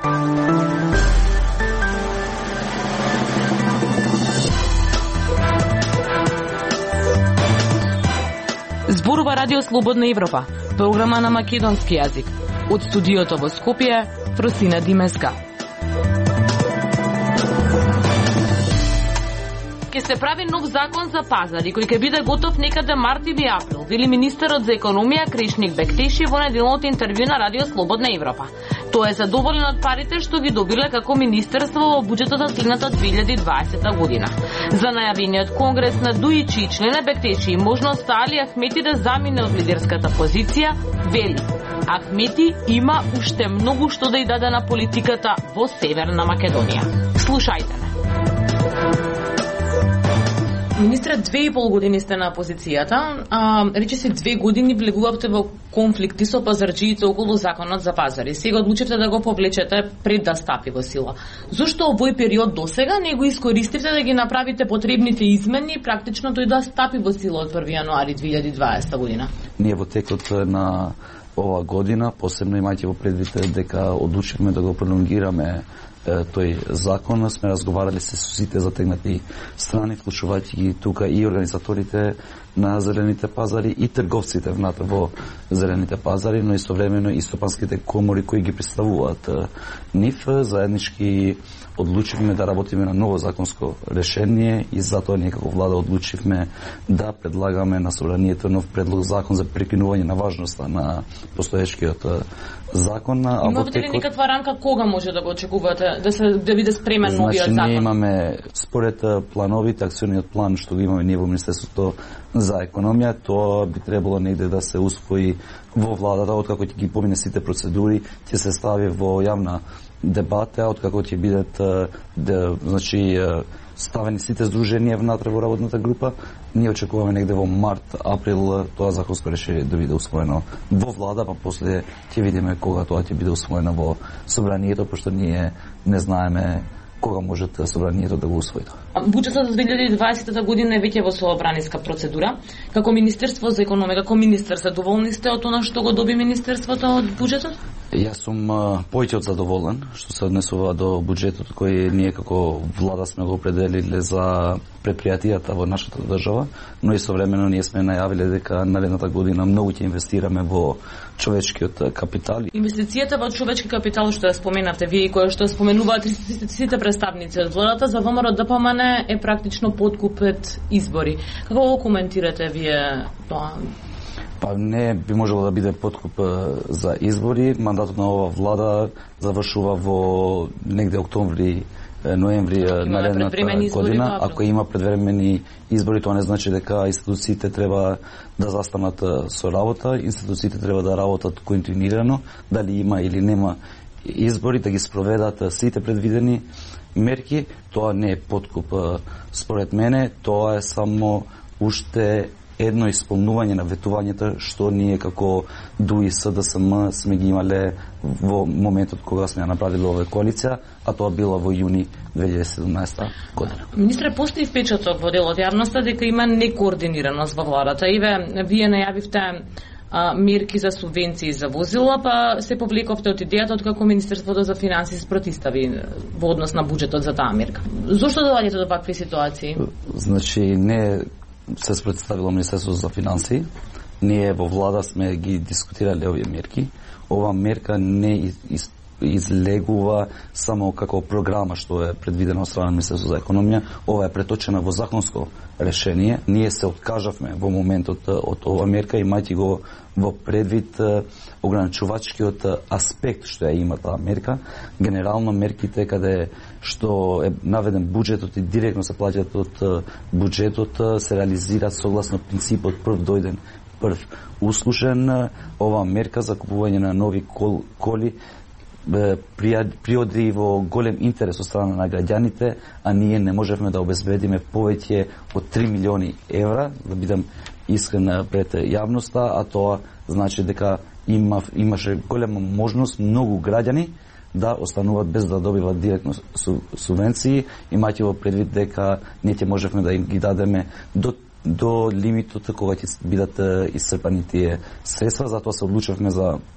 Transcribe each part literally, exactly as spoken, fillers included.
Зборува Радио Слободна Европа, програма на македонски јазик. Од студиото во Скопје, Фросина Димеска. Ке се прави нов закон за пазари, кој ќе биде готов некаде март или април, вели министерот за економија Кришник Бектеши во неделното интервју на Радио Слободна Европа. Тој е задоволен од парите што ги добиле како министерство во буџетот за следната две илјади и дваесета година. За најавениот конгрес на Дуичи и члена Бектеши и можноста Али Ахмети да замине од лидерската позиција, вели: Ахмети има уште многу што да и даде на политиката во Северна Македонија. Слушајте ме. Министре, две и пол години сте на позицијата, а рече се две години влегувавте во конфликти со пазарджиите околу законот за пазари. Сега одлучивте да го повлечете пред да стапи во сила. Зошто овој период досега не го искористивте да ги направите потребните измени и практично тој да стапи во сила од први јануари две илјади и дваесета година? Ние во текот на ова година, посебно имајќи во предвид дека одлучивме да го пролонгираме тој закон, сме разговарали се со сите затегнати страни, вклучувајќи ги тука и организаторите на зелените пазари и трговците внатре во зелените пазари, но истовремено и стопанските комори кои ги представуваат нив. Заеднички одлучивме да работиме на ново законско решение и затоа ние како влада одлучивме да предлагаме на собранието нов предлог закон за прекинување на важноста на постоечкиот закон. Имате ли некаква рамка кога може да го очекувате да се да биде спремен значи, новиот закон? Ние имаме според плановите, акциониот план што го имаме ние во Министерството за економија, тоа би требало негде да се усвои во владата, откако ќе ги помине сите процедури, ќе се стави во јавна дебата, откако ќе бидат да, значи ставени сите здруженија внатре во работната група. Ние очекуваме негде во март, април тоа законско решение да биде усвоено во влада, па после ќе видиме кога тоа ќе биде усвоено во собранието, пошто ние не знаеме кога може собранието да го усвои. Буџетот за две илјади и дваесета година е веќе во собраниска процедура. Како Министерство за економија, како министер, задоволни сте од она што го доби министерството од буџетот? Јас сум повеќе од задоволен што се однесува до буџетот кој ние како влада сме го определиле за предпријатијата во нашата држава, но и современо ние сме најавиле дека наредната година многу ќе инвестираме во човечкиот капитал. Инвестицијата во човечки капитал што ја споменавте вие и која што споменуваат сите представници од владата за ВМРО Д П М Н е практично подкуп пред избори. Како го коментирате вие тоа? Па не би можело да биде подкуп за избори. Мандатот на оваа влада завршува во негде октомври, ноември наредната година. Ако има предвремени избори, тоа не значи дека институциите треба да застанат со работа. Институциите треба да работат континуирано, дали има или нема избори, да ги спроведат сите предвидени мерки. Тоа не е подкуп според мене, тоа е само уште едно исполнување на ветувањето што ние како Д У И С Д С М сме ги имале во моментот кога сме ја направиле оваа коалиција, а тоа било во јуни две илјади и седумнаесета година. Министре, постои впечаток во дел од јавноста дека има некоординираност во владата. Иве, вие најавивте а, мерки за субвенции за возила, па се повлековте од идејата од како Министерството за финансии се протистави во однос на буџетот за таа мерка. Зошто доаѓате до вакви ситуации? Значи, не се спретставило Министерството за финансии. Ние во влада сме ги дискутирале овие мерки. Ова мерка не из, излегува само како програма што е предвидена од страна на Министерството за економија. Ова е преточена во законско решение. Ние се откажавме во моментот од ова мерка, имајќи го во предвид ограничувачкиот аспект што ја има таа мерка. Генерално мерките каде што е наведен буџетот и директно се плаќаат од буџетот се реализираат согласно принципот прв дојден прв услушен. Ова мерка за купување на нови кол, коли приоди во голем интерес од страна на граѓаните, а ние не можевме да обезбедиме повеќе од три милиони евра, да бидам искрен пред јавноста, а тоа значи дека има, имаше голема можност многу граѓани да остануваат без да добиваат директно субвенции, имајќи во предвид дека ние ќе можевме да им ги дадеме до до лимитот кога ќе бидат исцрпани тие средства. Затоа се одлучивме за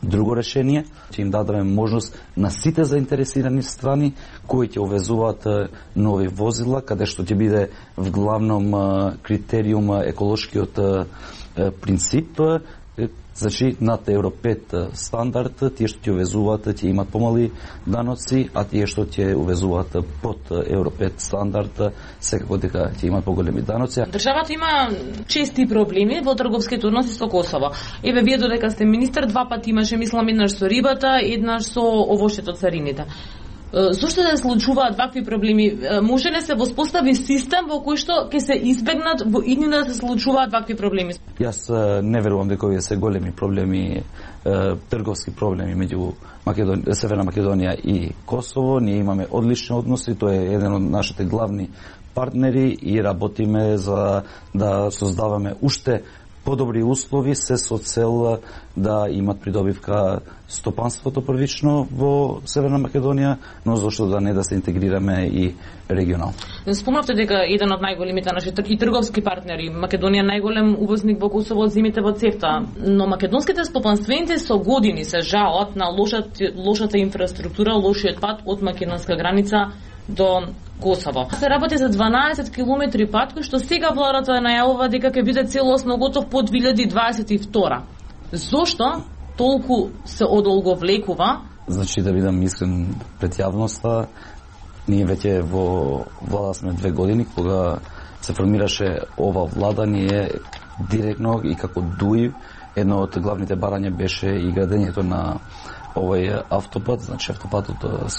Друго решение, ќе им дадеме можност на сите заинтересирани страни кои ќе увезуваат нови возила, каде што ќе биде вглавном критериум еколошкиот принцип. Значи, над Евро пет стандард, тие што ќе увезуваат ќе имат помали даноци, а тие што ќе увезуваат под Евро пет стандард, секако дека ќе имат поголеми даноци. Државата има чести проблеми во трговските односи со Косово. Еве, вие додека сте министер, два пати имаше, мислам, еднаш со рибата, еднаш со овошето царините. Зошто да се случуваат вакви проблеми? Може ли се воспостави систем во кој што ќе се избегнат во иднина да се случуваат вакви проблеми? Јас не верувам дека овие се големи проблеми, трговски проблеми меѓу Македонија, Северна Македонија и Косово. Ние имаме одлични односи, тој е еден од нашите главни партнери и работиме за да создаваме уште подобри услови, се со цел да имат придобивка стопанството првично во Северна Македонија, но зашто да не да се интегрираме и регионално. Спомнавте дека еден од најголемите наши и трговски партнери, Македонија најголем увозник во Косово од зимите во ЦЕФТА, но македонските стопанственици со години се жалат на лошата, лошата инфраструктура, лошиот пат од македонска граница до Косово. Се работи за дванаесет километри пат, кој што сега владата најавува дека ќе биде целосно готов по две илјади дваесет и втора. Зошто толку се одолговлекува? Значи, да бидам искрен пред јавноста, ние веќе во влада сме две години, кога се формираше ова влада, ние директно и како ДУИ, едно од главните барања беше и градењето на овој автопат, значи автопатот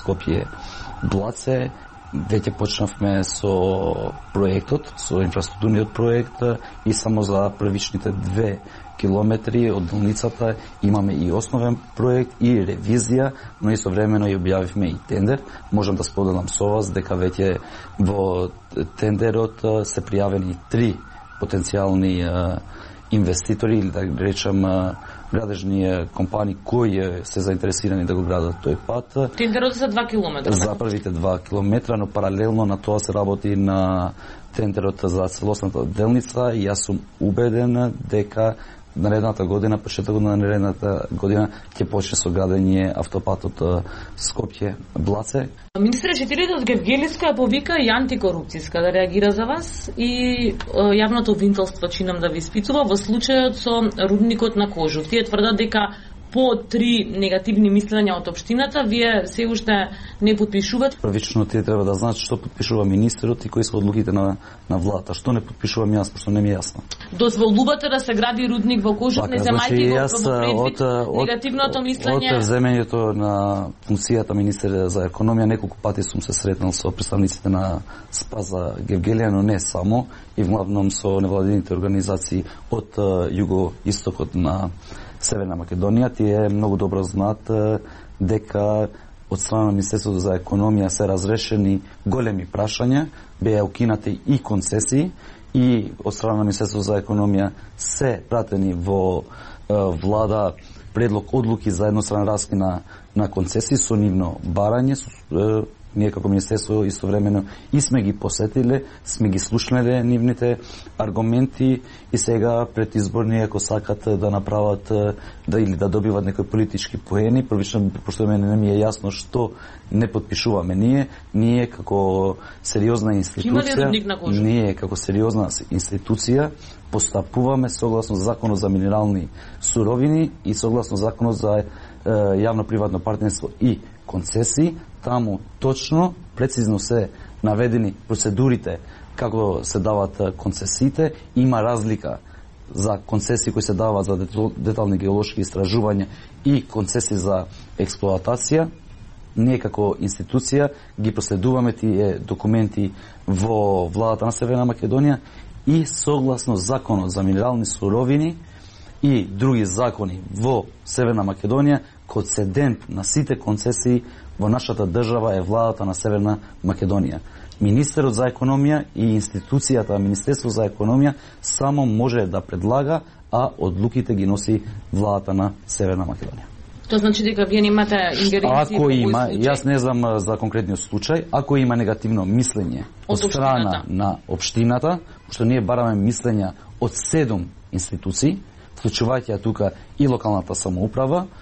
Скопје-Блаце. Веќе почнавме со проектот, со инфраструктурниот проект и само за првичните две километри од делницата имаме и основен проект и ревизија, но и современо и објавивме и тендер. Можам да споделам со вас дека веќе во тендерот се пријавени три потенцијални инвеститори, или да речам градежни компании кои се заинтересирани да го градат тој пат. Тендерот за два километра. За првите два километра, но паралелно на тоа се работи на тендерот за целосната делница и јас сум убеден дека наредната година, почетокот на наредната година ќе почне со градење автопатот Скопје-Блаце. Министре, Четиридесет Гевгелиска повика и антикорупцијска да реагира за вас и јавното обвинителство чинам да ви испитува во случајот со рудникот на Кожув. Тие тврдат дека по три негативни мислења од општината, вие се уште не подпишувате? Првично тие треба да знаат што подпишува министерот и кои се одлуките на, на владата. Што не подпишувам јас, пошто не ми е јасно. Дозволувате да се гради рудник во Кожув, не земајќи го во предвид негативното мислење? Од земењето на функцијата министер за економија, неколку пати сум се сретнал со представниците на Спаза Гевгелија, но не само, и вглавном со невладините организации од југоистокот на Северна Македонија. Тие многу добро знаат дека од страна на Министерството за економија се разрешени големи прашања, беа укинати и концесии, и од страна на Министерството за економија се пратени во влада предлог одлуки за едностранен раскин на, на концесии со нивно барање. Ние како министерство истовремено и сме ги посетиле, сме ги слушнале нивните аргументи и сега пред изборни, ако сакат да направат да или да добиват некои политички поени, првично пошто мене не ми е јасно што не подпишуваме ние, ние како сериозна институција, ние како сериозна институција постапуваме согласно законот за минерални суровини и согласно законот за јавно-приватно партнерство и концесии. Таму точно, прецизно се наведени процедурите како се дават концесиите. Има разлика за концесии кои се даваат за детални геолошки истражувања и концесии за експлоатација. Ние како институција ги проследуваме тие документи во владата на Северна Македонија и согласно законот за минерални суровини и други закони во Северна Македонија, концедент на сите концесии во нашата држава е владата на Северна Македонија. Министерот за економија и институцијата Министерство за економија само може да предлага, а одлуките ги носи владата на Северна Македонија. Тоа значи дека вие немате ингеренции во овој случај? Јас не знам за конкретниот случај. Ако има негативно мислење од страна на општината, што ние бараме мислења од седум институции, вклучувајќи тука и локалната самоуправа,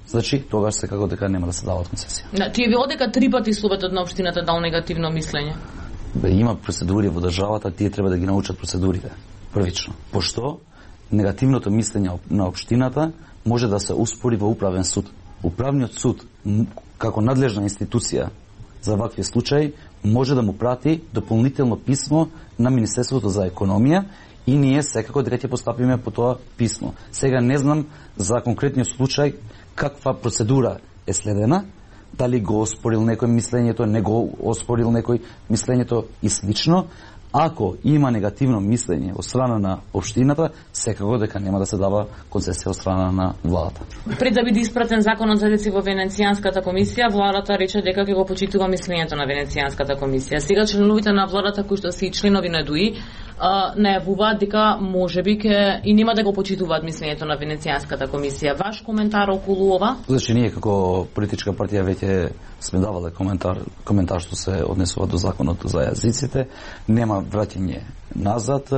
значи тогаш секако дека нема да се дават концесија. Да, тие ви одека три пати Советот на општината дал негативно мислење. Бе, има процедури во државата, тие треба да ги научат процедурите првично. Пошто негативното мислење на општината може да се успори во управен суд. Управниот суд како надлежна институција за вакви случаи може да му прати дополнително писмо на Министерството за економија и ние секако дека ќе постапиме по тоа писмо. Сега не знам за конкретниот случај каква процедура е следена, дали го оспорил некој мислењето, не го оспорил некој мислењето и слично. Ако има негативно мислење од страна на општината, секако дека нема да се дава концесија од страна на владата. Пред да биде испратен законот за реци во Венецијанската комисија, владата рече дека ќе го почитува мислењето на Венецијанската комисија. Сега членовите на владата кои што се и членови на ДУИ најавуваат дека можеби ќе и нема да го почитуваат мислењето на Венецијанската комисија. Ваш коментар околу ова? Значи ние како политичка партија веќе сме давале коментар, коментар што се однесува до законот за јазиците. Нема враќање назад,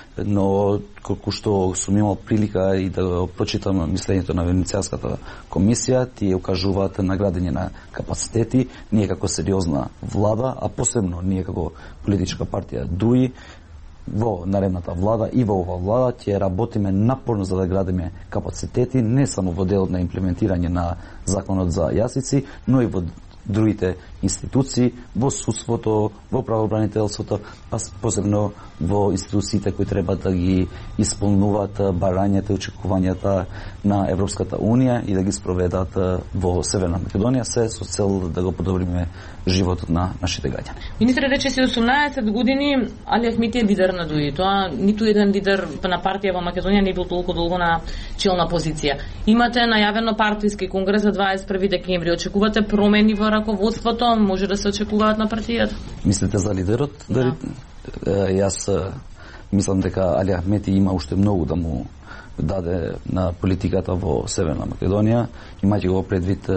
но колку што сум имал прилика и да го прочитам мислењето на Венецијанската комисија, тие укажуваат на градење на капацитети. Ние како сериозна влада, а посебно ние како политичка партија ДУИ, во наредната влада и во ова влада ќе работиме напорно за да градиме капацитети не само во делот на имплементирање на законот за јазици, но и во другите институции, во судството, во правобранителството, па посебно во институциите кои треба да ги исполнуваат барањата и очекувањата на Европската унија и да ги спроведат во Северна Македонија, се со цел да го подобриме животот на нашите граѓани. Министре рече си осумнаесет години, Али Ахмети е лидер на ДУИ. Тоа ниту еден лидер на партија во Македонија не бил толку долго на челна позиција. Имате најавено партиски конгрес за дваесет и први декември. Очекувате промени во раководството? Може да се очекуваат на партијата? Мислите за лидерот? Да. Јас мислам дека Али Ахмети има уште многу да му даде на политиката во Северна Македонија, имајќи го предвид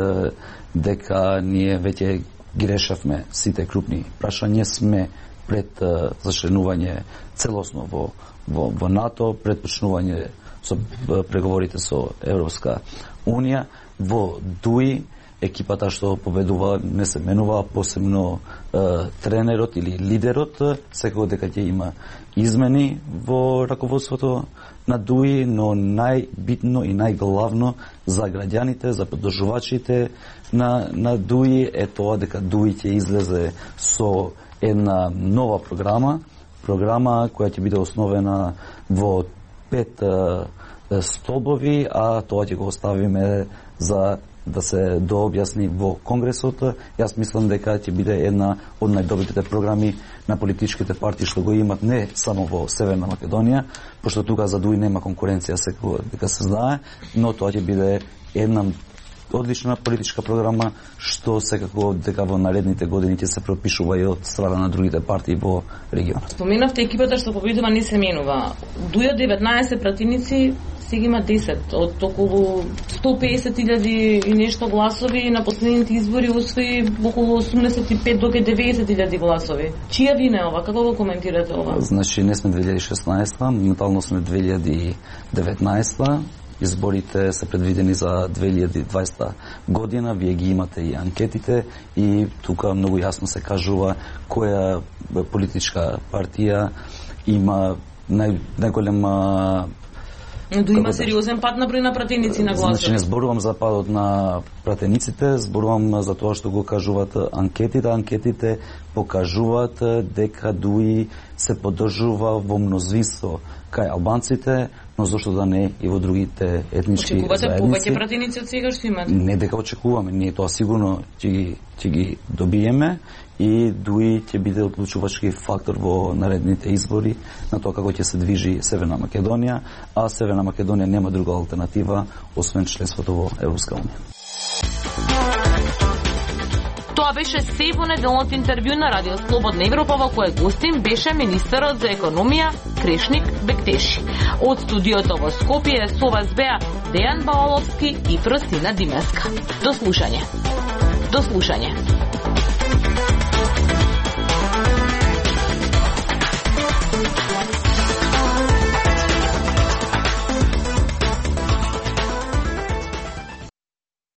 дека ние веќе ги решавме сите крупни прашања, сме пред зачленување целосно во, во, во НАТО, пред почнување со преговорите со Европска унија, во ДУИ екипата што победува не се менува, посебно е, тренерот или лидерот, секако дека ќе има измени во раководството на ДУИ, но најбитно и најглавно за граѓаните, за поддржувачите на, на ДУИ е тоа дека ДУИ ќе излезе со една нова програма, програма која ќе биде основена во пет е, столбови, а тоа ќе го оставиме за да се дообјасни во Конгресот. Јас мислам дека ќе биде една од најдобрите програми на политичките партии што го имат не само во Северна Македонија, пошто тука за ДУИ нема конкуренција, секако дека се знае, но тоа ќе биде една одлична политичка програма што секако дека во наредните години ќе се пропишува и од страна на другите партии во регионот. Споменавте екипата што победува не се менува. ДУИ деветнаесет пратеници, сега има десет, од околу сто и песет илјади и нешто гласови, на последните избори освои околу осумдесет и пет до деветдесет илјади гласови. Чија вина е ова? Како го коментирате ова? Значи, не сме две илјади и шеснаесета, моментално сме две илјади и деветнаесета. Изборите се предвидени за две илјади и дваесета година, вие ги имате и анкетите и тука многу јасно се кажува која политичка партија има нај, најголема. Но има сериозен пат на број на пратеници на гласови. Значи не зборувам за падот на пратениците, зборувам за тоа што го кажуваат анкетите. Анкетите покажуваат дека ДУИ се поддржува во мнозинство кај албанците, но зошто да не и во другите етнички Очекувате заедници. Очекувате повеќе пратеници од сега што имате? Не дека очекуваме, ние тоа сигурно ќе ги, ќе ги добиеме и ДУИ ќе биде одлучувачки фактор во наредните избори на тоа како ќе се движи Северна Македонија, а Северна Македонија нема друга алтернатива освен членството во Европска унија. Тоа беше се во неделното интервју на Радио Слободна Европа, во кое гостин беше министерот за економија Кришник Бектеши. Од студиото во Скопје со вас беа Дејан Баоловски и Фростина Димеска. До слушање. До слушање.